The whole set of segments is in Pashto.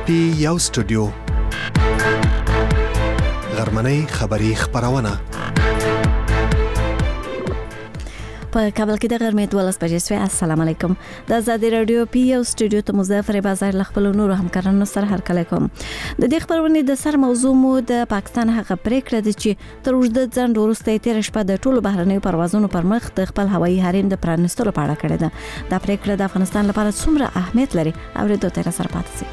پی یو سټوډیو غرمنۍ خبری خبرونه په کابل کې د غرمې 12 بجې سوي. السلام علیکم. د آزادي رادیو پی یو سټوډیو ته مظفر بازار خپل نور همکارانو سره هرکله کوم. د دې خبرونه د سر موضوع مو د پاکستان هغه پریکړه ده چې تر اوږده ځنډ وروسته تیر شپه د ټولو بهرنیو پروازونو پر مخ د خپل هوایي حریم د پرانستلو په اړه کړې ده. دا پریکړه د افغانستان لپاره څومره اهمیت لري اوریدو تر سره پاتې شي.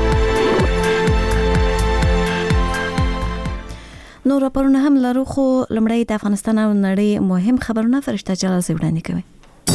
نو راپورونه هم لرو، خو لمړی د افغانستان او نړۍ مهم خبرونه فرشته جلال زیوړانی کوي.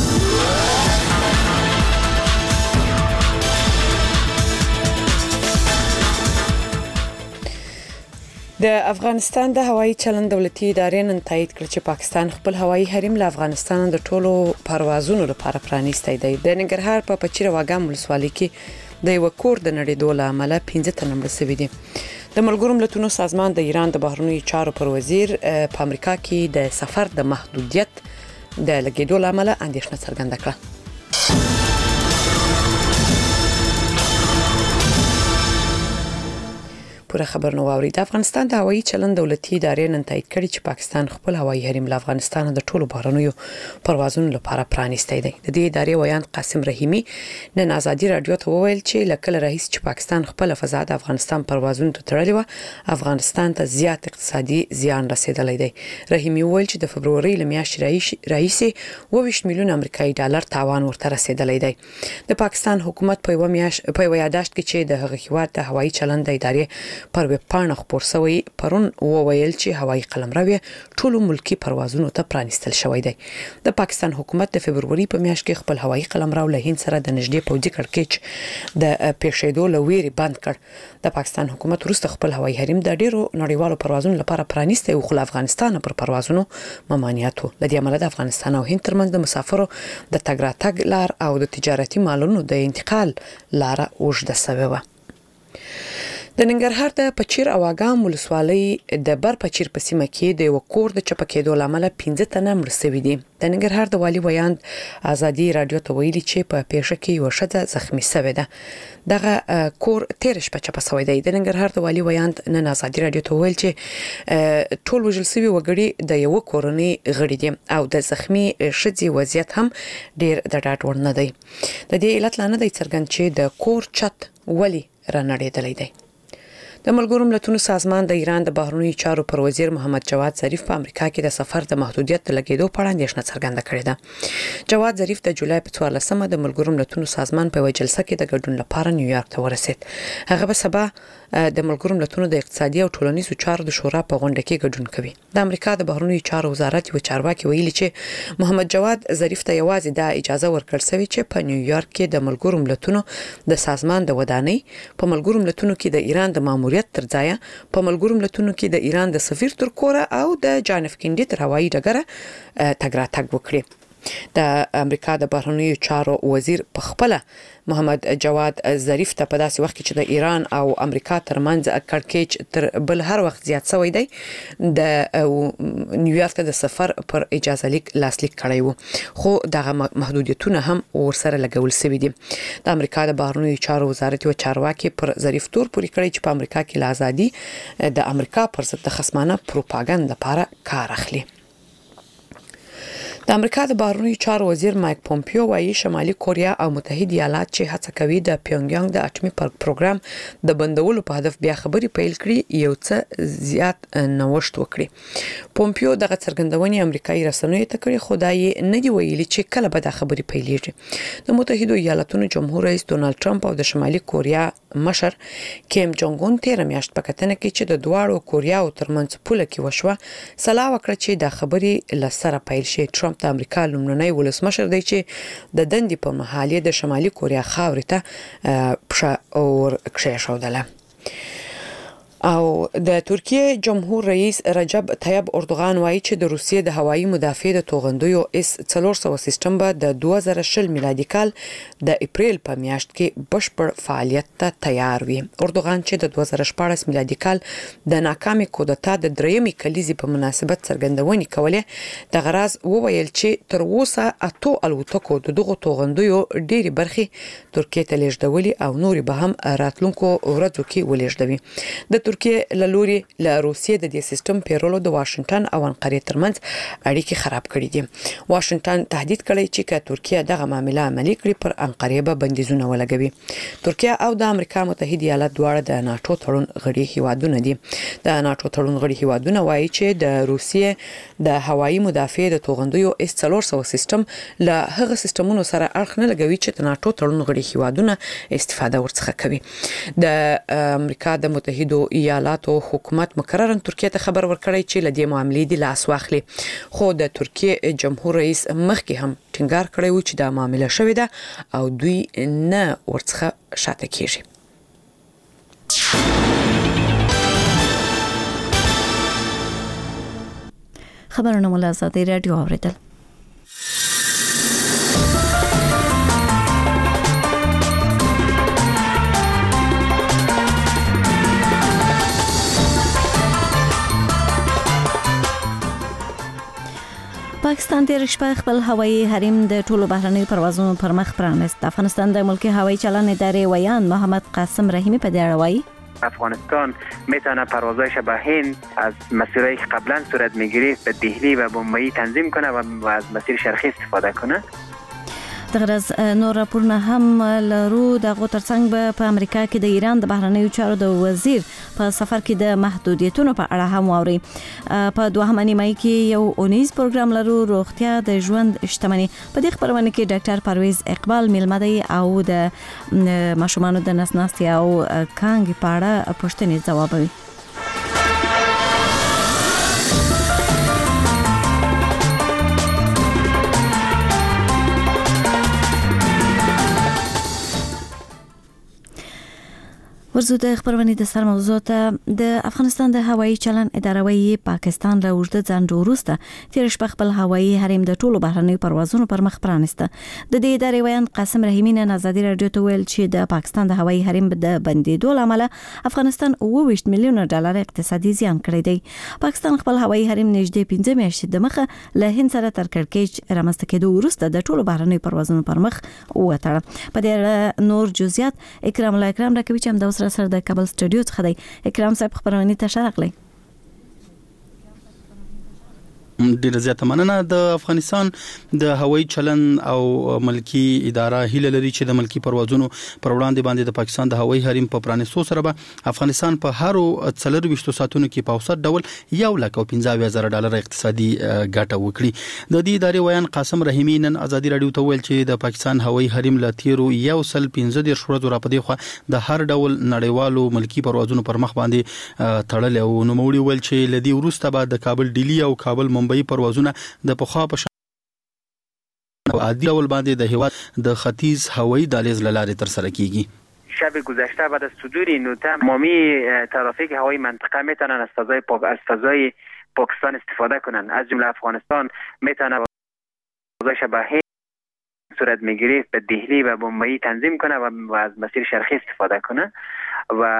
د افغانستان د هوایي چلند دولتي ادارې نن تایید کړ چې پاکستان خپل هوایي حریم له افغانستان د ټولو پروازونو لپاره پرانیستی دی. د ننګرهار په پچیر واګام ولسوالۍ کې د یو کور د نړیدو له امله 15 تنه مړ شوي دي. د ملګرو ملتونو سازمان د ایران د بهرنیو چارو پر وزیر په امریکا کې د سفر د محدودیت د لګیدو له امله اندېښنه څرګنده کړه. پوره خبر نو واوري. د افغانستان د هوایي چلند دولتي ادارې نن تایید کړی چې پاکستان خپل هوایي حریم له افغانستان د ټولو بهرنیو پروازونو لپاره پرانیستی دی. د دې ادارې ویان قاسم رحیمی نن آزادي رادیو ته وویل چې لکه رئیس چې پاکستان خپل فضا د افغانستان پروازونو ته تړلې و، افغانستان ته زیات اقتصادي زیان رسیدلی دی. رحیمی وویل چې د فبروري له میاشتې راهیسې 22 میلیون امریکایي ډالر تاوان ورته رسیدلی دی. د پاکستان حکومت په یو یاداشت کې چې د هغه هیواد د هوایي چلند ادارې پر ویب پاڼه خبر شوی پرون وویل چې هوایي قلمرو ټولو ملکی پروازونو ته پرانیستل شوی دی. د پاکستان حکومت د فبروري په میاشت کې خپل هوایي قلمرو له هند سره د نږدې پوځي کړکېچ د پیښېدو لویری بند کړ. د پاکستان حکومت وروسته خپل هوایي حریم د ډیرو نړیوالو پروازونو لپاره پرانیستی او خو افغانستان پر پروازونو ممانعت و. د دې امله د افغانستان او هند ترمنځ د مسافرو د تګ راتګ لار او د تجارتي مالونو د انتقال لار اوږده شوې و. د ننګرهار د پچیر واګام ولسوالۍ د بر پچیر په سیمه کې د یو کور د چپه کېدو لامل 15 تنه مړ شوي دي. د ننګرهار د والي ویاند آزادي رادیو ته ویلي چې په پیښه کې یو ښځه زخمی شوې ده. دغه کور تیر شپه چپه شوی دی. د ننګرهار د والي ویاند نن آزادي رادیو ته ویل چې ټول وژل شوي وګړي د یو کورنۍ غړي دي او د زخمی ښځې وضعیت هم ډیر د ډاډ وړ نه دی. د دې علت لا نه دی څرګند چې د کور چت ولی رانړېدلی دی. د ملګرو ملتونو سازمان د ایران د بهرنیو چارو پر وزیر محمد جواد ظریف په امریکا کې د سفر د محدودیت لګیدو په اړه اندېښنه څرګنده کړې ده. جواد ظریف د جولای په 14مه د ملګرو ملتونو سازمان په یوه جلسه کې د ګډون لپاره نیویارک ته ورسید. هغه به سبا د ملګرو ملتونو د اقتصادي او ټولنیزو چارو د شورا په غونډه کې ګډون کوي. د امریکا د بهرنیو چارو وزارت یو چارواکي ویلي چې محمد جواد ظریف ته یوازې د اجازه ورکړل شوې چې په نیویارک کې د ملګرو ملتونو د سازمان د ودانۍ په ملګرو ملتونو کې د ایران د ماموریت تر ځای په ملګرو ملتونو کې د ایران د سفیر تر کوره او د جان اف کینډي تر هوایي ډګره تګ راتګ وکړي. د امریکا د بهرنیو چارو وزیر په خپل محمد جواد ظریف ته په داسې وخت کې چې د ایران او امریکا ترمنځ کړکېچ تر بل هر وخت زیات شوی دی د نیویارک ته د سفر پر اجازه لیک لاسلیک کړی وو، خو دغه محدودیتونه هم ورسره لګول شوي دي. د امریکا د بهرنیو چارو وزارت یو چارواکي پر ظریف تور پورې کړی چې په امریکا کې له ازادي د امریکا پر ضد د خصمانه پروپاګاندا لپاره کار اخلي. د امریکا د بهرنیو چارو وزیر مایک پومپیو وايي شمالي کوریا او متحده ایالات چې هڅه کوي د پیونګیانګ د اټومي پروګرام د بندولو په هدف بیا خبري پیل کړي یو څه زیات نوښت وکړي. پومپیو دغه څرګندونې امریکایي رسنیو ته کړې، خو دا یې نه دی ویلي چې کله به د خبري پیلېږي. د متحده ایالاتونو جمهور رئیس ډونالد ټرمپ او د شمالي کوریا مشر کیم جونګ اون تیر میاشت په کتنه کې چې د دواړو کوریاو ترمنځ پوله کې وشوه سلا وکړه چې د خبري لسره پیل شي. ټرمپ د امریکا لومړنی ولسمشر دی چې د دندې په محل د شمالي کوریا خاورې ته پښه ور کښېښودله. او د ترکیه جمهور رئیس رجب طیب اردوغان وایي چې د روسیې د هوایي مدافع د توغندیو اس 400 سیستم به د 2020 میلادي کال د اپریل په میاشت کې بشپړ فعالیت ته تیار وي. اردوغان چې د 2014 میلادي کال د ناکامې کودتا د دریمې کلیزې په مناسبت څرګندونې کولې د غراز وویل چې تر اوسه اتو الوتکو دغه توغندیو ډېری برخې ترکیه ته لیږدولې او نور به هم راتلونکو ورځو کې ولېږدوي. د ترکیه لوري له روسیې د دې سیستم پیرولو د واشنگټن او انقره ترمنځ اړیکې خراب کړې دي. واشنگټن تهدید کړی چې که ترکیه دغه معاملې عملي کړي پر انقره به بندیزونه ولګوي. ترکیه او د امریکا متحده ایالات دواړه د ناتو تړون غړي هیوادونه دي. د ناتو تړون غړي هیوادونه وایي چې د روسیې د هوایي مدافع د توغندیو اس 400 سیستم له هغه سیستمونو سره اړخ نه لګوي چې د ناتو تړون غړي هیوادونه استفاده ورڅخه کوي. د امریکا د متحده ایالاتو حکومت مقررا ترکیه ته خبر ورکړی چې لدې معاملې د لاس واخلي، خو د ترکیه جمهور رئیس مخکې هم ټینګار کړی و چې دا معاملې شوې ده او دوی نه ورڅخه شاته کیږي. خبرونه مو له ازادي رادیو اوریدل. پاکستان تیر شپه خپل هوایي حریم د ټولو بهرنیو پروازونو پر مخ پرانست. افغانستان د ملکی هوایي چلن ادارې ویان محمد قاسم رحیمی په دې اړه وایي افغانستان میتونه پروازهایش به هند از مسیرهایی که قبلا صورت میگرفت به دهلی و بمبئی تنظیم کنه و از مسیر شرقی استفاده کنه. دغرض نور راپورونه هم لرو. دغه ترڅنګ به په امریکا کې د ایران د بهرنیو چارو د وزیر په سفر کې د محدودیتونو په اړه هم واوري. په دوهمه نیمه کې یو اونیز پروګرام لرو، روغتیا د ژوند شتمنۍ. په دې خبرونه کې ډاکټر پرویز اقبال میلمه دی او د ماشومانو د نسناستي او کانګ په اړه پوښتنې ځوابوي. ورزو د خبرونې د سر موضوع ته د افغانستان د هوایي چلن اداره وایي پاکستان له اوږده ځنډ وروسته تیر شپه خپل هوایي حریم د ټولو بهرنیو پروازونو پر مخ پرانسته. د دې ادارې ویان قاسم رحیمی نن ازادي رادیو ته ویل چې د پاکستان د هوایي حریم د بندیدو لامل افغانستان 28 میلیون ډالر اقتصادي زیان کړی دی. پاکستان خپل هوایي حریم نږدې 15 میاشتې د مخه له هند سره تر کړکېچ رامنځته کېدو وروسته د ټولو بهرنیو پروازونو پر مخ وتړه. په دې اړه نور جزئیات اکرام الله اکرام راکوي چې هم د سره د کابل سټوډیو څخه دی. اکرام صاحب خبرونه ته شارغلی. ډیره زیاته مننه. د افغانستان د هوایي چلن او ملکی اداره هیله لري چې د ملکی پروازونو پر وړاندې باندې د پاکستان د هوایي حریم په پرانیستو سره به افغانستان په هر 24 ساعتونو کې په اوسط ډول 1,15,000 ډالر اقتصادي ګټه وکړي. د دې ادارې ویان قاسم رحیمی نن ازادي رادیو ته ویل چې د پاکستان هوایي حریم له تیرو 115 ورځو را پدې خو د هر ډول نړیوالو ملکی پروازونو پر مخ باندې تړل او نو موړي ویل چې لدی وروسته به د کابل ډیلی او کابل ممبئی پروازونه د پخوا په عادي ډول باندې د هیواد د ختیځ هوایي دهلیز لارې تر سره کیږي. شب گذشته بعد از صدور این نوتة تمامی ترافیک هوایی منطقه میتونن از فضای پاکستان استفاده کنن. از جمله افغانستان میتونه فضایش به هند صورت میگرفت به دهلی و بمبئی تنظیم کنه و از مسیر شرقی استفاده کنه و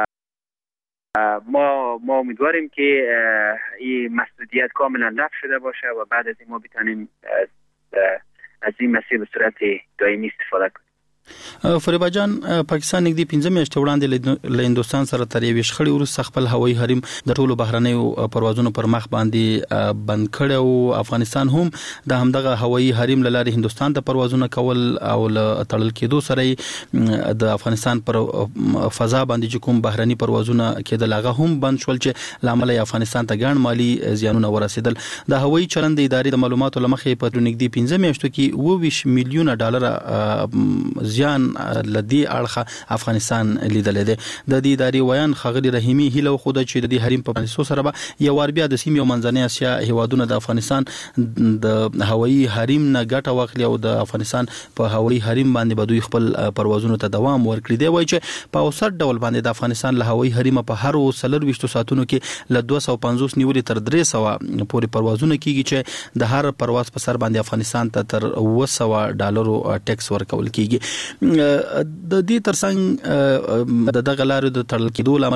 ما امیدواریم که این مسئولیت کاملا رفع شده باشه و بعد از این ما بتونیم از این مسیر به صورت دائمی استفاده کنیم. فریبا جان، پاکستان نږدې 15 میاشتې وړاندې له هندستان سره تر یوې شخړې وروسته خپل هوایي حریم د ټولو بهرنیو پروازونو پر مخ باندې بند کړی او افغانستان هم د همدغه هوایي حریم له لارې هندستان ته پروازونه کول او له تړل کېدو سره د افغانستان پر فضا باندې کوم بهرني پروازونه کېدل هغه هم بند شول چې لامل یې افغانستان ته ګڼ مالی زیانونه ورسېدل. د هوایي چلن د ادارې د معلوماتو لمخې په نږدې 15 میاشتو کې 22 میلیون ډالر زیان لدی اړخه افغانستان لیدل دي. د دې ادارې ویان خغلی رحیمی هیله خو د چې د حریم په پرانیستو سره به یو ور بیا د سیمې او منځنۍ اسیا هیوادونو د افغانستان د هوایي حریم نه ګټه واخلي او د افغانستان په هوایي حریم باندې به دوی خپل پروازونو ته دوام ورکړي. دی وایي چې په اوسط ډول باندې د افغانستان له هوایي حریم په هر 24 ساعتونو کې له 250 نیولې تر 300 پورې پروازونه کیږي چې د هر پرواز په سر باندې افغانستان ته تر $900 ټیکس ورکول کیږي. د دې ترڅنګ د دغه لارې د تړل کېدو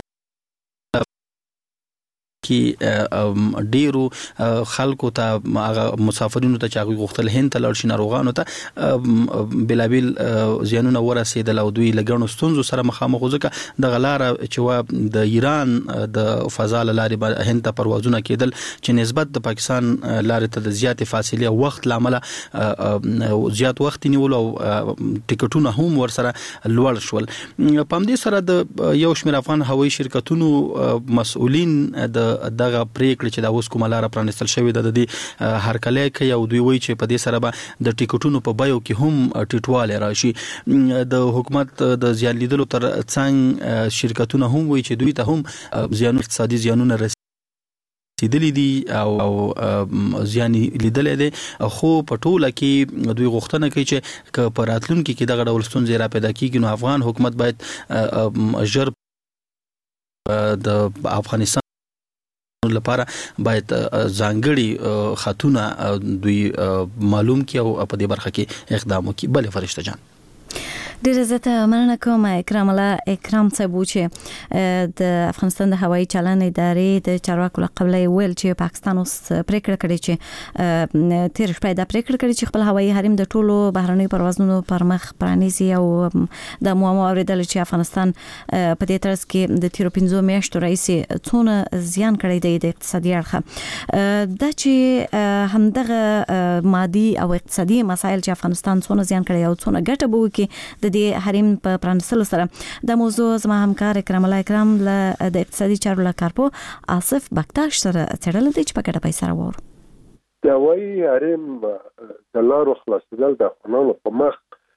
کې ډیرو خلکو ته مسافرینو ته چې غوښتل هند ته لړ شي ناروغانو ته بلابل زیانونه ورسېدل او دوی لګڼو ستونزو سره مخامخ ځکه د غلار چې د ایران د فضا لارې هند ته پروازونه کېدل چې نسبت د پاکستان لارې ته د زیات فاصله وخت لامل زیات وخت نیول او ټیکټونه هم ورسره لوړ شول. په همدې سره د یو شمېر افغان هوایي شرکتونو مسؤلین دغه پریکړه چې د اوس کومه لار پرانستل شوې د دې هرکلی کوي او دوی وایي چې په دې سره به د ټیکټونو په بیو کې هم ټیټوالی راشي. د حکومت د زیان لیدلو تر څنګ شرکتونه هم وایي چې دوی ته هم زیان اقتصادي زیانونه رسیدلي دي او زیان لیدل دي خو په ټوله کې دوی غوښتنه کوي چې په راتلونکي کې دغه ډول ستونزې را پیدا کیږي نو افغان حکومت باید ژر د افغانستان لپاره باید ځانګړي خطونه دوی معلوم کړي او په دې برخه کې اقدام وکړي. بله فرشته جان ډیره زیاته مننه کوم اکرام الله اکرام صاحب چې د افغانستان د هوایي چلن ادارې د چارواکو قبل ویل چې پاکستان اوس پریکړه کړې چې تیر شپه دا پریکړه کړې چې خپل هوایي حریم د ټولو بهرنۍ پروازونو پر مخ پرانیزي او د موامو اوریدل چې افغانستان په دې ترڅ کې د تیر 15 میاشتو راځي څونه زیان کړی دی د اقتصادي اړخ د چې همدغه مادي او اقتصادي مسایل چې افغانستان څونه زیان کړی او څونه ګټه به وکړي د حریم په پرانستلو سره د موضوع زما همکار اکرام الله اکرام له د اقتصادي چارو لکارپو آصف بکتاش سره څېړل دي چې په ګډه پیسې راوړو. د هوایي حریم د لارو خلاصېدل د افغانانو په مخ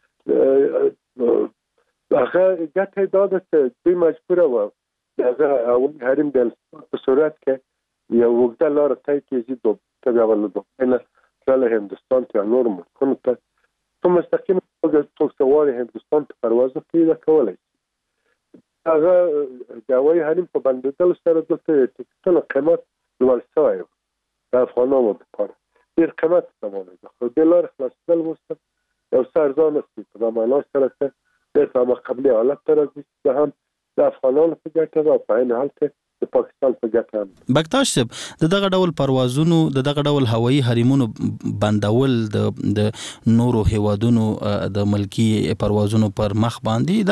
هغه ګټه دا ده چې دوی مجبوره وو دغه هوایي حریم د په صورت کې یو اوږده لاره طی کړي چې د اول د هندوستان ته نور ملکونو ته په مستقیم توګه هندوستان ته پرواز پیدا کولای شي. هغه د هوایي حریم په بندېدل سره د ټیکټونو قیمت لوړ شوی د افغانانو لپاره ډېر قیمت سمونه خو د لارې خلاصېدل وروسته یو څه ارزانه شي په دا معنا سره چې بېرته مقابلې حالت ته راځي چې هم د افغانانو په ګټه ده او په عین حال کې د پاکستان په ګټه هم. بکتاش صاحب د دغه ډول پروازونو د دغه ډول هوایي حریمونو بندول د نورو هیوادونو د ملکی پروازونو پر مخ باندې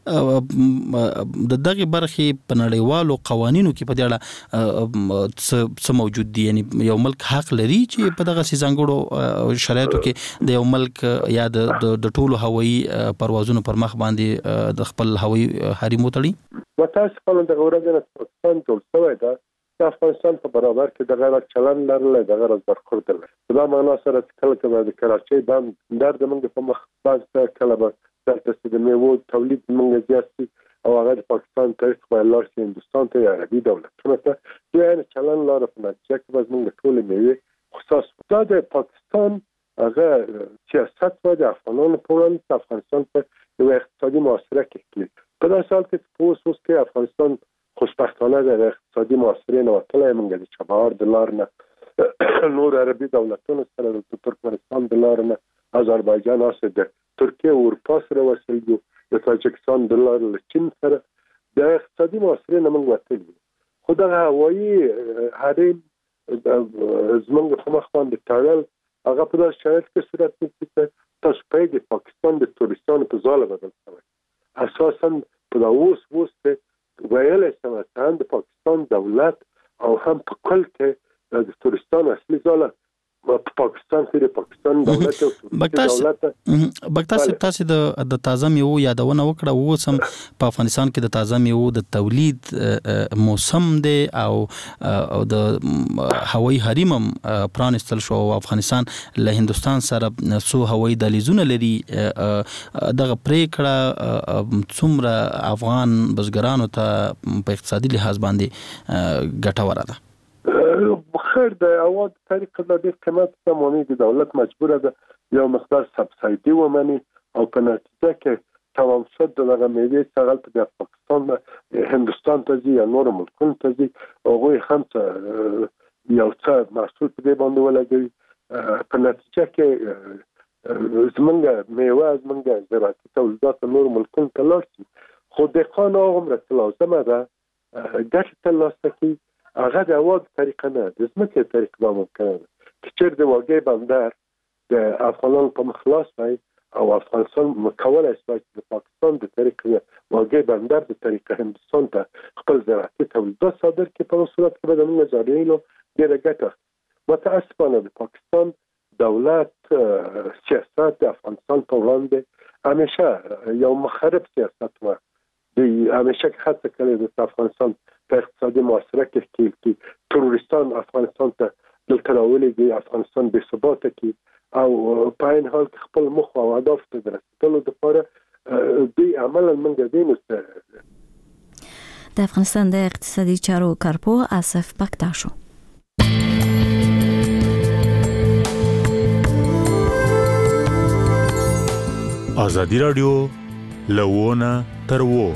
د دغه برخې په نړیوالو قوانینو کې په دې اړه څه موجود دي یعنی یو ملک حق لري چې په دغه ځانګړو شرایطو کې د یو ملک یا د ټولو هوایي پروازونو پر مخ باندې د خپل هوایي حریم وتړي. متاسفانه د ورځې پاکستان ټول شوی ده د افغانستان په برابر کې د غیر چلن لرل د غیر برخورد لري دا معنا سره کله د کراچۍ باندې در د موږ په مخ باندې کله به د میوو تولید موږ زیات او هغه د پاکستان تاریخ په لار کې هندوستان ته عربي دولتونو ته دوی چلن لار په نتیجه کې به موږ ټول میوې خصوص دا د پاکستان هغه سیاست و د افغانانو په وړاندې افغانستان په یو اقتصادي معاصره کې په داسې حال کې په اوس کې افغانستان خوشبختانه د اقتصادي معاصرې نه وتلی موږ د چابهار د لار نه نور عربي دولتونو سره د ترکمنستان د لار نه آذربایجان هسې د ترکیه او اروپا سره وصل یو د تاجکستان د لار له چین سره د اقتصادي معاصرې نه موږ وتلي خو دغه هوایي حریم زموږ په مخ باندې تړل هغه په داسې شرایط کې صورت نیسي چې تاسو پوهېږئ پاکستان د تورستانو په ځاله بدل شوی اساسا په دا اوس ویلی شم چې هم د پاکستان دولت او هم په کل کې د تورستان اصلي ځاله په پاکستان کې د پاکستان دولت او بکتاس تاسو د تازه میوه یادونه وکړه وسم په افغانستان کې د تازه میوه د تولید موسم دی او د هوایي حریم پرانستل شو او افغانستان له هندستان سره سو هوایي دهلیزونه لري دغه پریکړه څومره افغان بزګرانو ته په اقتصادي لحاظ باندې ګټوره ده بخیر د اواد طریقه د دې قیمت سمونی د دولت مجبوره ده یو مقدار سبسایډي ومني او په نتیجه کې تمام شد دغه میوه څنګه د پاکستان هندستان ته ځي یا نور ملکونو ته ځي او هم یو څه محصول په دې باندې ولګي په نتیجه کې زمونږ میوه زمونږ زراعتي تولیدات نور ملکونو ته لاړ شي خو د قانون عمر لازمه ده ګټه ترلاسه کړي هغه د اواد طریقه نه د ځمکې طریقه به ممکنه ده چې چېرته د واګې بندر د افغانانو په مخلاص وي او افغانستان مکولی شي چې د پاکستان د طریقه واګې بندر د طریقه هندستان ته خپل زراعتي تولیدات صادر کړي په صورت کې به د موږ جاریینو ډېره ګټه متاسفانه د پاکستان دولت سیاست د افغانستان په وړاندې همیشه یو مخرب سیاست و د همیشه هڅه کړې د افغانستان په اقتصادي معاصره کې تروریستان افغانستان ته دلته راولېږي افغانستان بې ثباته کړي او په عین حال کې خپل موخو او اهدافو ته د رسېدلو لپاره دوی عملاً موږ دینو د افغانستان د اقتصادي چارو کارپو آصف بکتاشو ازادي رادیو لوونه تروو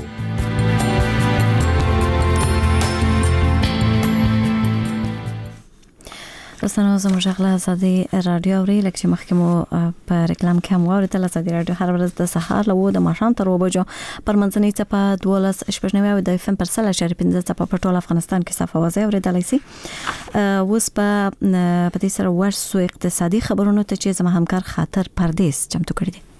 دوستانو زموږ غلا ازادي رادیو اوري لکه مخکې مو په ریکلام کې هم واورېدل ازادي رادیو هر ورځ د سهار له 9 د ماښام تر 2 بجو پر منځنۍ څپه 12.9 د FM پر 3.15 څپه په ټول افغانستان کې صفه وځي اورېدلای شي اوس په دې سره ورسو اقتصادي خبرونو ته چې زما همکار خاطر پردیس چمتو کړی دی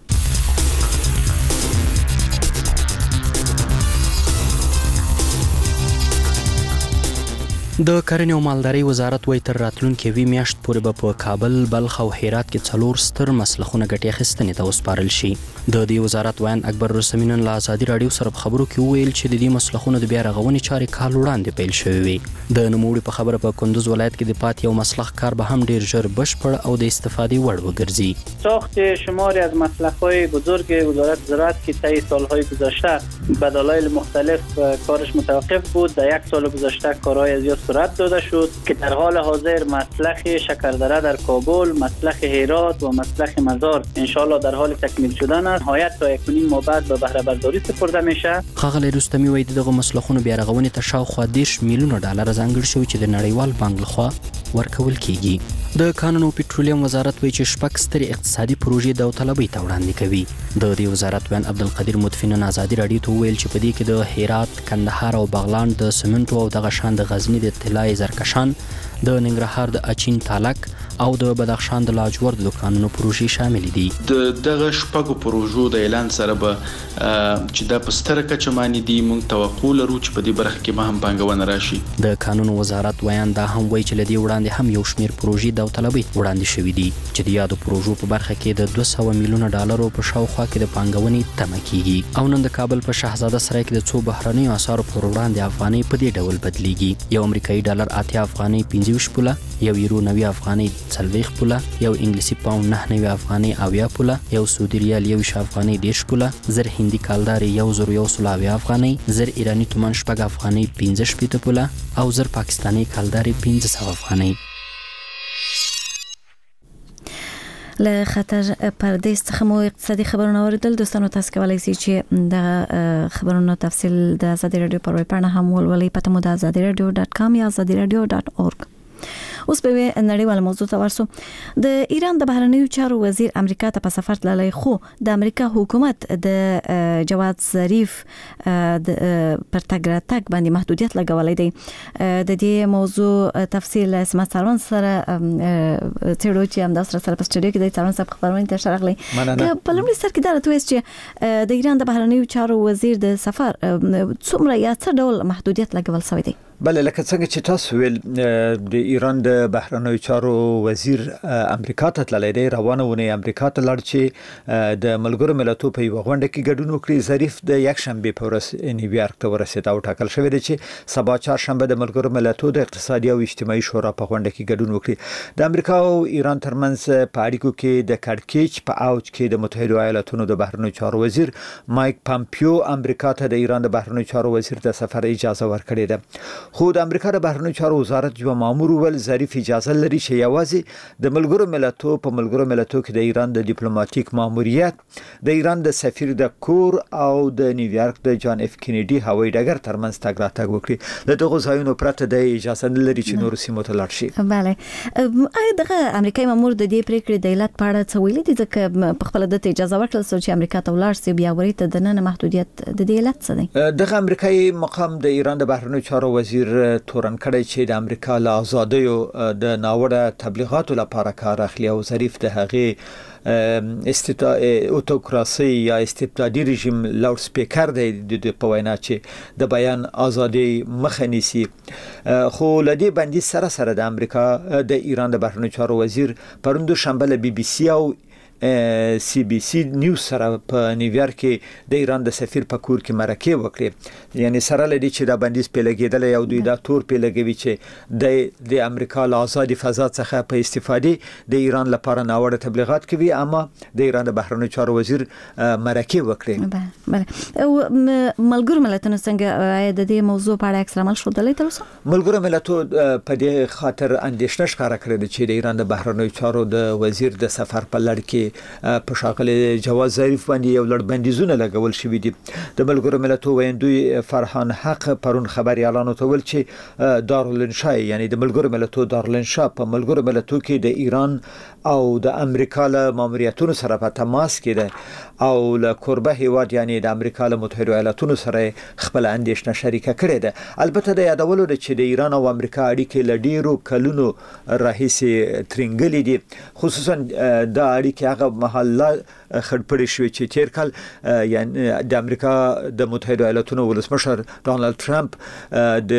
د کرنې او مالدارۍ وزارت وایي تر راتلونکي وی میاشت پورې به په کابل، بلخ او هرات کې 4 ستر مسلخونه ګټې اخیستنې ته وسپارل شي. د دې وزارت وایي اکبر رسمي نن له ازادي رادیو سره په خبرو کې وویل چې د دې مسلخونو د بیا رغونې چارې کال وړاندې پیل شوې وي. د نوموړي په خبره په کندوز ولایت کې د پات یو مسلخ کار به هم ډیر ژر بشپړ او د استفادې وړ وګرځي. ساخت شماری از مسلخ‌های بزرگ وزارت زراعت که طی سال‌های گذشته به دلایل مختلف کارش متوقف بود در یک سال گذشته کارهای زیاد صورت داده شد که در حال حاضر مسلخ شکردره در کابل، مسلخ هرات و مسلخ مزار انشالله در حال تکمیل شدن است. نهایت تا 1.5 ماه بعد به بهره برداری سپرده میشه. ښاغلی رستمي وایي دغه مسلخونو بیا رغونې ته شاوخوا 10 میلیونه ډالر ځانګړي شوي چې د نړیوال بانک لخوا ورکول کیږي. د کانونو او پټرولیم وزارت وایي چې شپږ سترې اقتصادي پروژې داوطلبۍ ته وړاندې کوي. د دې وزارت وین عبدالقدیر مدفن نن ازادي رادیو ته وویل چې په دې کې د هرات، کندهار او بغلان د سمنټو او دغه شان د غزنی د طلای زرکشان، د ننګرهار د اچین تالک او د بدخشان د لاجورد د کانونو پروژې شامل دي. دغه شپږو پروژو د اعلان سره به چې د پستر کچمانی دي مونږ توقع لرو چې په دې برخه کې به هم پانګونه راشي. د کانونو وزارت ویان دا هم وایي چې لدی وړاندې هم یو شمیر پروژې داوطلبۍ وړاندې شوې دي چې د یادو پروژو په برخه کې د 200 میلیونه ډالرو په شاوخوا کې د پانګونې تمه کیږي. او نن د کابل په شاهزاده سرای کې د څو بهرنیو اسعارو پر وړاندې افغانۍ په دې ډول بدلیږي. یو امریکایي ډالر 80 افغانۍ 25 پوله، یو یورو 90 افغانۍ 40 پوله، یو انګلیسي پاوند 99 افغانۍ 80 پوله، یو سعودي ریال 1 افغانۍ 10 پوله، زر هندي کالدار 1100 افغانۍ، زر ایرانی تومان 6 افغانۍ 15 پوله او زر پاکستانی کالدار 1500 افغانۍ. له خطر پردیس څخه مو اقتصادي خبرونه اوریدل. دوستانو تاسو کولای شئ چې د خبرونو تفصیل د ازادي رادیو پر ویب پاڼه هم ولولئ. پته مو د azadiradio.com یا azadiradio.org. اوس به نړیوال موضوع ته ورسو. د ایران د بهرنیو چارو وزیر امریکا ته په سفر تللی، خو د امریکا حکومت د جواد ظریف پر تګ راتګ باندې محدودیت لګولې دی. د دې موضوع تفصیل اسمه څارون سره تیرو چې هم د سره په سټډیو کې د څارون صاحب خبرونه ته شارغلي. په لومړي سر کې دا راته چې د ایران د بهرنیو چارو وزیر د سفر څومره یا څه ډول محدودیت لګول شوی دی؟ بل لکه څنګه چې تاسو ویل د ایران د بهرنیو چارو وزیر امریکا ته تللی دی، روانه ونه امریکا ته لاړ چې د ملګرو ملتونو په یو غونډه کې ګډون وکړي. ظریف د یک شنبه په ورځ نیویارک ته ورسېد او ټاکل شوی دی چې سبا چهارشنبه د ملګرو ملتونو د اقتصادي او اجتماعي شورا په غونډه کې ګډون وکړي. د امریکا او ایران ترمنځ په اړیکو کې د کړکېچ په اوج کې د متحده ایالاتونو د بهرنیو چارو وزیر مایک پامپیو امریکا ته د ایران د بهرنیو چارو وزیر د سفر اجازه ورکړې ده. خو د امریکا د بهرنیو چارو وزارت یو مامور ول ظریف اجازه لري چې یوازې د ملګرو ملتونو کې د ایران د ډیپلوماټیک ماموریت، د ایران د سفیر د کور او د نیویارک د جان اف کینیډي هوایي ډګر ترمنځ تګ راتګ وکړي. له دغه ځایونو پرته د اجازه نه لري چې نور سیمو ته لاړ شي. بله، آیا دغه امریکایي مامور د دې پریکړې د علت په اړه څه ویلي دي؟ ځکه په خپل د اجازه ورکړل چې امریکا ته ولاړ شي، بیا ورته د نن محدودیت د دې علت څه دی؟ دغه امریکایي مقام د ایران د بهرنیو چارو وزیر تورن کړی چې د امریکا له آزادیو د ناوړه تبلیغاتو لپاره کار اخلي او ظریف د هغې اوتوکراسي یا استبدادي رژیم لاوډ سپیکر دی د په وینا چې د بیان ازادي مخه نیسي. خو لدی بندي سره د امریکا د ایران د بهرنیو چارو وزیر پروند شنبه له بي بي سي او سی بي سي نیوز سره په نیویارک کې د ایران د سفیر په کور کې مرکه وکړي. یعنی سره لدی چې دا بندیز پیلګیدل یو دوی دا تور پیلګوي چې د امریکا له آزادي فضا څخه په استفاده د ایران لپاره ناوړه تبلیغات کوي، اما د ایران د بهرنیو چارو وزیر مرکه وکړي. بله، او ملګرو ملتونو څنګه د دې موضوع په اړه عکس العمل ښودلی تر اوسه؟ ملګرو ملتونو په دې خاطر اندېښنه ښکاره کړې ده چې د ایران د بهرنیو چارو د وزیر د سفر په لړ کې په شاکله جواز ظریف باندې یو لړ بندیزونه لګول شوې دي. د ملګرو ملتونو ویندوی فرحان حق پرون خبري اعلان وکړ چې دارالانشا یعنی د ملګرو ملتونو دارالانشا په ملګرو ملتونو کې د ایران او د امریکا له ماموریتونو سره په تماس کې ده او له کوربه هیواد یعنی د امریکا له متحده ایالاتونو سره خپل اندېښنه شریکه کړې ده. البته د یادولو چې د ایران او امریکا اړیکې له ډیرو کلونو راهیسې ترنګلې دي، خصوصا د اړیکې هغه محله خړپړې شوې چې تیر کال یعنی د امریکا د متحده ایالاتونو ولسمشر ډونالد ټرمپ د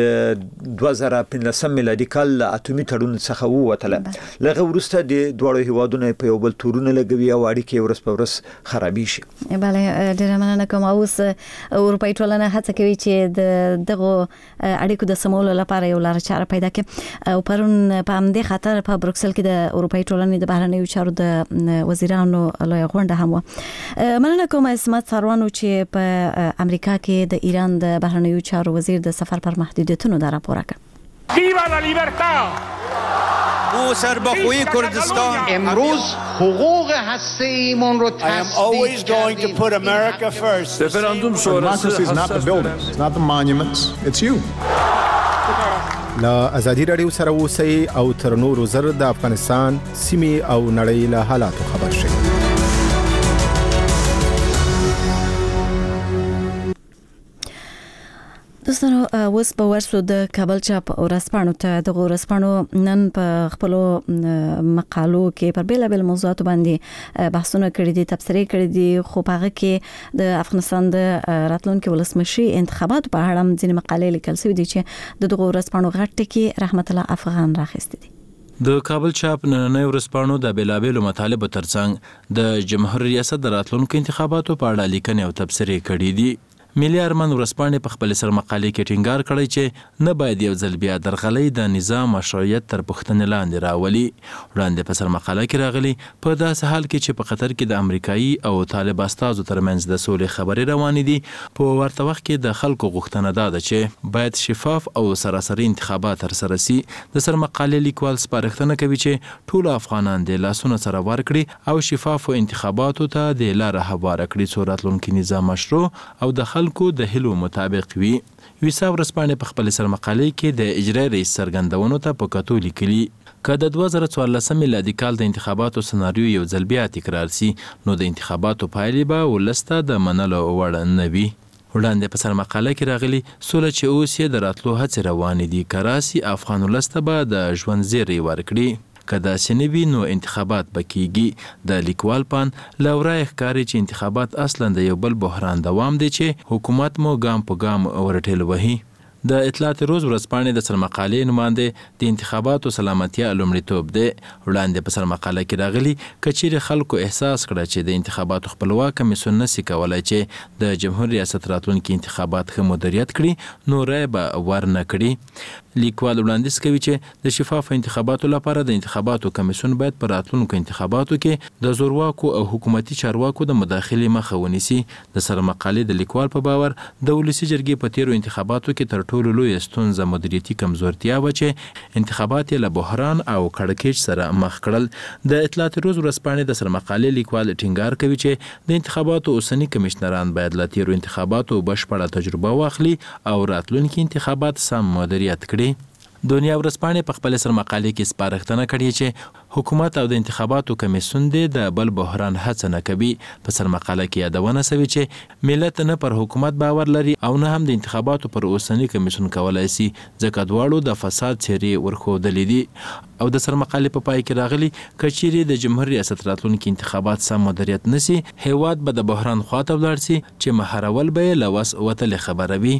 2015 میلادي کال اتومي تړون څخه ووتله. لږ وروسته د دوه هیوادونو په یو بل تورونه لګوي او اړیکې ورځ په ورځ خرابې شي. بله، ډیره مننه کوم. اوس اروپایي ټولنه هڅه کوي چې دغه اړیکو د سمولو لپاره یو لار چاره پیدا کړي او پرون په همدې خاطر په بروکسل کې د اروپایي ټولنې د بهرنیو چارو د وزیرانو لوی غونډه هم و. مننه کوم اسمت سروانو چې په امریکا کې د ایران د بهرنیو چارو وزیر د سفر پر محدودیتونو دا راپور کړ. ویوا لا لیبرتا! او سربخوی کردستان امروز حقوق هسته‌ایمون رو تثبیت کردیم. I am always going to put America first. Referendum sonrası is not the buildings, it's not the monuments, it's you. لا ازادي رادیو سره اوسئ او تر نورو زر د افغانستان سیمې او نړۍ له حالاتو خبر شئ. دوستانو، اوس په ورسو د کابل چاپ ورځپاڼو ته د ورځپاڼو نن په خپل مقالو کې پر بیلابل موضوعاتو باندې بحثونه کړي دي، تبصرې کړي دي، خو په هغه کې د افغانستان د راتلونکي ولسمشي انتخابات په اړه ځینې مقالې لیکل شوې دي چې د دغه ورځپاڼو غټ ټکی رحمت الله افغان راخسته دي. د کابل چاپ نننۍ ورځپاڼو د بیلابل مطالبه ترڅنګ د جمهوریت ریاست د راتلونکو انتخاباتو په اړه لیکنې او تبصرې کړي دي. ملي ارمان ورځپاڼې په خپل سر مقالې کې ټینګار کړی چې نه باید یو ځل بیا درغلۍ د نظام مشروعیت تر پوښتنې لاندې راولي. وړاندې په سر مقاله کې راغلي په داسې حال کې چې په قطر کې د امریکایي او طالب استازو ترمنځ د سولې خبرې روانې دي، په ورته وخت کې د خلکو غوښتنه ده چې باید شفاف او سراسري انتخابات ترسره شي. د سر مقالې لیکوال سپارښتنه کوي چې ټول افغانان د لاسونو سره ورکړي او شفافو انتخاباتو ته د لاره هواره کړي څو راتلونکي نظام مشروع او د خلکو د هیلو مطابق وي. ویسا ورځپاڼې په خپل سر مقالې کې د اجرا رئیس څرګندونو ته په کتو لیکلي که د 2014 میلادي کال د انتخاباتو سناریو یو ځل بیا تکرار شي نو د انتخاباتو پایلې به ولسته د منلو وړ نه وي. وړاندې په سر مقاله کې راغلي سوله چې اوس یې د راتلو هڅې روانې دي، کراسي افغان ولسته به د ژوند زیری ورکړي. که داسې نه وي نو انتخابات به کیږي. د لیکوال پان لورای ښکاري چې انتخابات اصلا د یو بل بحران دوام دی چې حکومت مو ګام په ګام ورټېل وهي. د اطلاعات روز ورځپاڼې د سرمقالې نماینده د انتخاباتو سلامتیا لومړیتوب دی. وړاندې په سرمقاله کې راغلي کچېرې خلکو احساس کړه چې د انتخاباتو خپلواک کمیسیون نشي کولای چې د جمهور ریاست راتلونکي انتخابات ښه مدیریت کړي نو رای به ورنه کړي. لیکوال وړاندیز کوي چې د شفاف انتخاباتو لپاره د انتخاباتو کمیسیون باید په راتلونکو انتخاباتو کې د زورواکو او حکومتي چارواکو د مداخلې مخه ونیسي. د سرمقالې د لیکوال په باور د ولسي جرګې په تیرو انتخاباتو کې تر ټولو لوی ستونزه مدیریتي کمزورتیا و چې انتخابات له بحران او کړکېچ سره مخ کړل. د اطلاعات روز ورځپاڼې د سرمقالې لیکوال ټینګار کوي چې د انتخاباتو اوسنی کمشنران باید له تیرو انتخاباتو بشپړه تجربه واخلي او راتلونکي انتخابات سم مدیریت کړي. دنیا ورځپاڼې په خپل سرمقالې کې سپارښتنه کړې چې حکومت او د انتخاباتو کمیسیون د بل بحران هڅه نه کوي. په سرمقاله کې یادونه شوې چې ملت نه پر حکومت باور لري او نه هم د انتخاباتو پر اوسنی کمیسیون کولای شي ځکه دواړو د فساد څېرې ورښودلې دي. او د سرمقالې په پای کې راغلي کچېرې د جمهور ریاست راتلونکي انتخابات سم مدیریت نشي هیواد به د بحران خواته ولاړ شي چې مهارول به له وس وتلې خبره وي.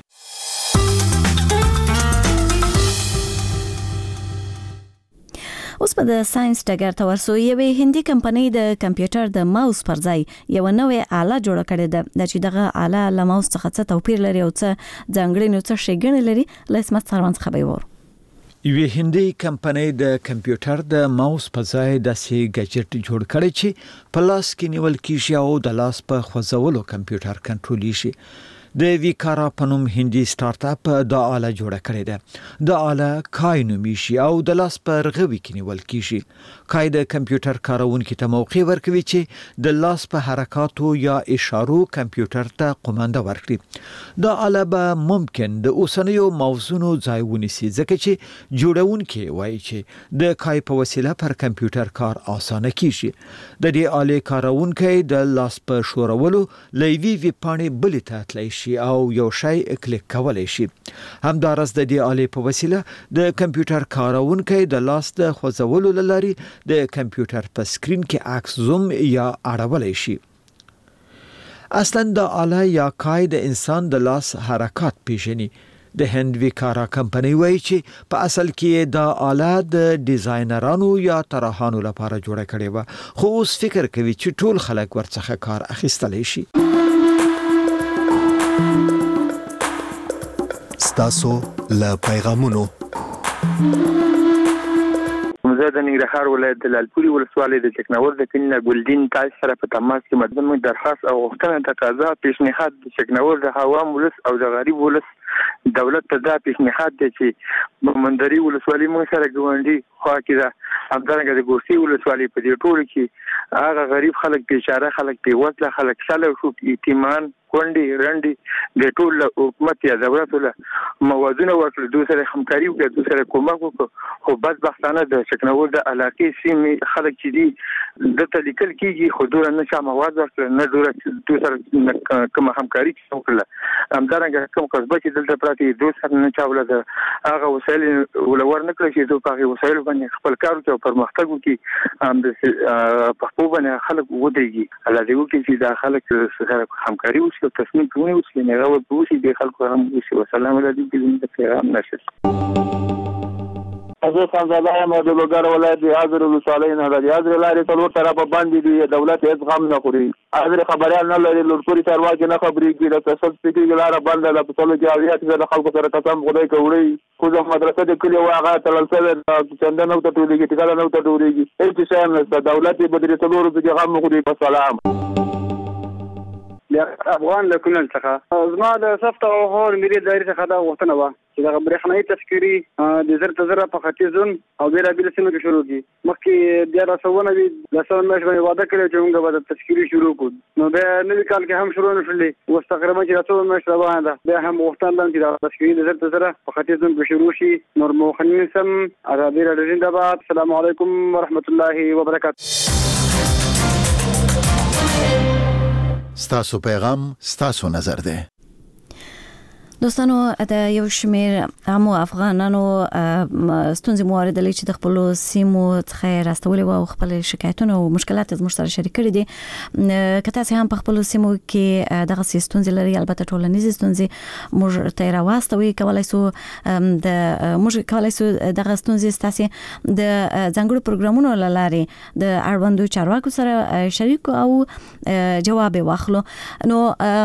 اوس په د ساينس ډګر ته ورسو. یوې هندي کمپنۍ د کمپیوټر د ماوس پر ځای یو نوې آله جوړه کړې ده چې دغه آله له ماوس څخه څه توپیر لري او څه ځانګړنې او څه ښېګڼې لري. له اسمت سروان څخه به وورو. یوې هندي کمپنۍ د کمپیوټر د ماوس په ځای داسې ګجټ جوړ کړی چې په لاس کې نیول کیږي او د لاس په خوځولو کمپیوټر کنټرول شي. د ویکارا پنوم هندي سٹارټ اپ د آله جوړه کړې ده. د آله کای نومیږي او د لاس پر غوي کې نیول کیږي. کای د کمپیوټر کارونکو ته موقع ورکوي چې د لاس په حرکاتو یا اشارو کمپیوټر ته قومانده ورکړي. د آله به ممکن د اوسنیو موضوعونو ځای ونیسي ځکه چې جوړونکي وایي چې د کای په وسیله پر کمپیوټر کار اسانه کیږي. د دې آله کارونکي د لاس په شورولو لوي وی پاڼې بلې ته تللی شي او یو شی کلیک کولای شي. همدارس د دې آلې په وسیله د کمپیوټر کارونکي د لاس د خوځولو لارې د کمپیوټر په سکرین کې عکس زوم یا اړولای شي. اصلا د آله یا کای د انسان د لاس حرکات پیژني. د هند ویکارا کمپنۍ وایي چې په اصل کې د آله د ډیزاینرانو یا طراحانو لپاره جوړه کړې و خو اوس فکر کوي چې ټول خلک ورڅخه کار اخیستلی شي. ستاسو له پیغامونو. زه د ننګرهار ولایت د لالپوري ولسوالۍ د چکنور د کلي ګلدین تاج سره په تماس کې مدني درخواست او غوښتنه تقاضا پیشنهاد د چکنور د عوام ولس او د غریب ولس دولت ته دا پیشنهاد دی چې مندري ولسوالۍ موږ سره ګوندي خو کې دا همدارنګه د ګورسي ولسوالۍ په دې ټولو کې هغه غریب خلک بیچاره خلک په وځه خلک ساله شو یتیمان کونډي رنډي د ټول حکومت یا دولت له موازنه ورکړل دوی سره همکاري وکړي دوی سره کومک وکړي خو بدبختانه د چکنور د علاقې سیمې خلک چې دي د تلیکل کېږي خو دوی نه شامه واز ورکړل نه دوی سره کوم همکاري وکړه همدارنګه کوم قصبه چې دلته پراته دوی سره نه چاوله د هغه وسایل ولور نه کړی چې دوی په هغه وسایل باندې خپل کار وکړي او پرمختګ وکړي هم د په باندې خلک ودرېږي الله دې وکړي چې دا خلک سره همکاري وکړي تصمیم کوي چې نه راو بوسي د خلکو هم وشي والسلام علیکم د پیغام نشر حضرت خانزاده احمد لوګر ولایت د حاضر ولسوالۍ نه د حاضر لارې څلور طرفه باندې دی دولت هیڅ غم نه خوري حاضر خبريال نه لري لورپوري چارواکي نه خبري کیږي د تسل سپیکي لاره بنده د پسلو کې اوریات د خلکو سره قسم خدای کوي خو د مدرسې د کلی واغه تلل سره څنګه نو ته ټولېږي ټکاله نو ته ټولېږي هیڅ څه نه د دولت بدري څلور د غم نه خوري سلام افغان له کونړ څخه زما د سفت او هور ملي دایره څخه دا غوښتنه وه چې د برېښنايي تذکرې د زر ته زره په ختیځون او بېلابېلو سیمو کې شروع کړي. مخکې 1199 لسمه میاشت باندې واده کړی چې موږ به د تذکرې شروع کړو نو بیا نوي کال کې هم شروع نه شولې اوس تقریبا چې لسمه میاشت روانه ده بیا هم غوښتنه ده چې د تذکرې د زر ته زره په ختیځون کې شروع شي. نور مخنین سم ازادي راډیو زنده‌باد. السلام علیکم ورحمت الله وبرکاته. ستاسو پیغام ستاسو نظر ده. دوستانو د یو شمیر عامو افغانانو ستونزې موارد لري چې د خپل سیمو څخه راستولې او خپل شکایتونه او مشکلات زموږ سره شریک کړي دي. کته هم په خپل سیمو کې دغه ستونزې لري، البته ټولنیزې ستونزې موږ ته راوستوي، کولای سو دغه ستونزې ستاسو د ځنګړو پروګرامونو لاره د اړوندو چارواکو سره شریک او جواب واخلو. نو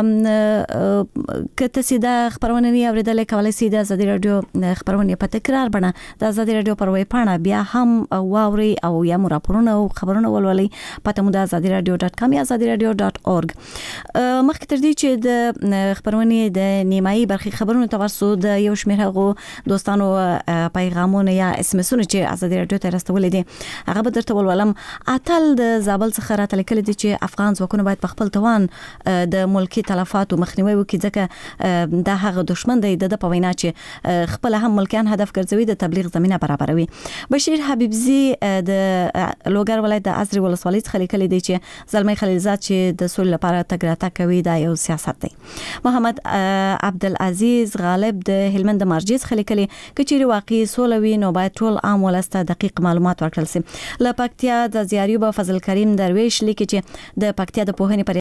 کته سیده خبرونه نه اوریدل کولای سي د ازادي رادیو خبرونه په تکرار بڼه د ازادي رادیو پر ویب پاڼه بیا هم واوري او یا راپورونه او خبرونه ولولي. پته مو د azadiradio.com یا azadiradio.org. مخکې تر دې چې د خبرونه د نیمایي برخي خبرونه تاسو د یو شمېر هغه دوستانو پیغامونه یا اسمسونه چې ازادي رادیو ته راستولې دي هغه به درته ولولم. اتل د زابل څخه راته لیکل دي چې افغان ځواکونه باید په خپل توان د ملکی تلفاتو مخنیوي وکړي، ځکه دا هغه دشمن دی د په وینا چې خپل هم ملکیان هدف ګرځوي، د تبلیغ زمينه برابروي. بشیر حبیبزی د لوګر ولایت د ازري ولسوالۍ څخه لیکل دي چې زلمی خلیلزاد چې د سول لپاره تګراته کوي دا یو سیاست دی. محمد عبدالعزیز غالب د هلمند مارجې څخه لیکل کچېری واقعي سولوي نو باید ټول عام ولسته دقیق معلومات ورکړل شي. له پکتیا د زیاریوب فضل کریم درویش لیکي چې د پکتیا د پوهنې پر